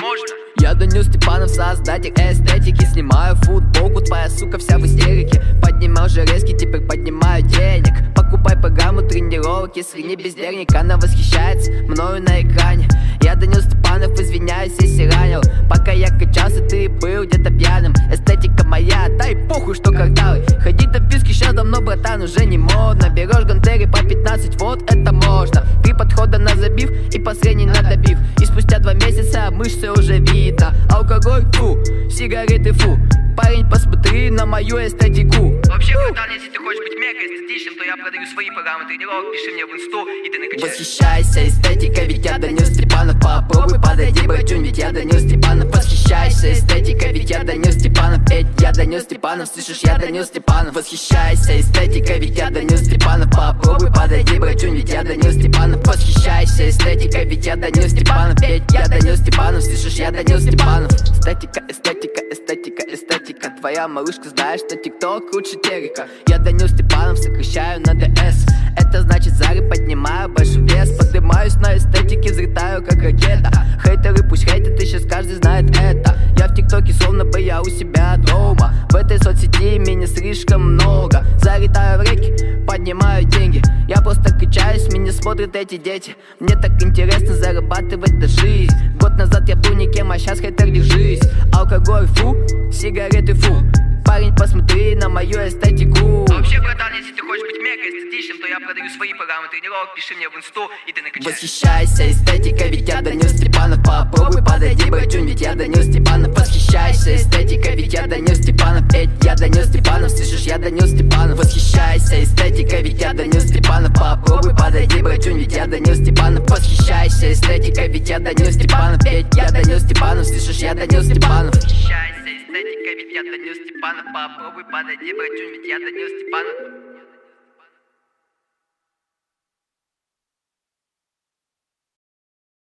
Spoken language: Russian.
можно. Я Данил Степанов, создатель эстетики. Снимаю футболку, твоя сука вся в истерике. Поднимал железки, теперь поднимаю денег. Покупай программу тренировок, если не бездельник. Она восхищается мною на экране. Я Данил Степанов, извиняюсь, если ранил. Пока я качался, ты был где-то пьяным. Эстетика моя, дай похуй, что кварталы. Ходить на вписки сейчас давно, братан, уже не модно. Берешь гантели по 15, вот это можно. 3 подхода на забив и последний на добив. И спустя 2 месяца мышцы уже видно. Алкоголь, фу, сигареты, фу. Парень, посмотри на мою эстетику. Вообще, братан, если ты хочешь быть мега эстетичным, то я продаю свои программы тренировок. Пиши мне в инсту, и ты накачаешь. Восхищайся эстетикой, ведь я Данил Степанов. Попробуй, подойди, братюнь, ведь я Данил Степанов. Восхищайся эстетикой, ведь я Данил Степанов. Эй, я Данил Степанов, слышишь, я Данил Степанов. Восхищайся эстетикой, ведь я Данил Степанов. Попробуй, подойди, братюнь, ведь я Данил Степанов. Восхищайся эстетикой, ведь я Данил Степанов. Эй, я Данил Степанов, слышишь, я Данил Степанов. Эстетика, эстетика, эстетика, эстетика. Твоя малышка знает, что тикток лучше терека. Я Данил Степанов, сокращаю на ДС. Это значит зары, поднимаю большой вес. Поднимаюсь на эстетике, взлетаю как ракета. Хейтеры пусть хейтят, и сейчас каждый знает это. Я в тиктоке словно бы я у себя дома. В этой соцсети меня слишком много. Залетаю в реки, поднимаю деньги. Я просто качаюсь, меня смотрят эти дети. Мне так интересно зарабатывать на жизнь. Год назад я был никем, а сейчас хейтер, держись. Алкоголь, фу, сигареты, фу. Парень, посмотри на мою эстетику. Вообще, братан, если ты хочешь быть мега эстетичным, то я продаю свои программы тренировок. Пиши мне в инсту, и ты накачаешь. Восхищайся эстетикой, ведь я Данил Степанов. Попробуй, подойди, братюнь, ведь я Данил Степанов. Восхищайся эстетикой, ведь я Данил Степанов. Эй, я Данил Степанов, слышишь, я Данил Степанов. Восхищайся эстетикой, ведь я Данил Степанов. Попробуй, подойди, братюнь, ведь я Данил Степанов. Восхищайся эстетикой, ведь я Данил Степанов. Эй, я Данил Степанов, слышишь, я Данил Степанов. Восхищайся эстетикой, ведь я Данил Степанов. Попробуй, подойди, братюнь, ведь я Данил Степанов.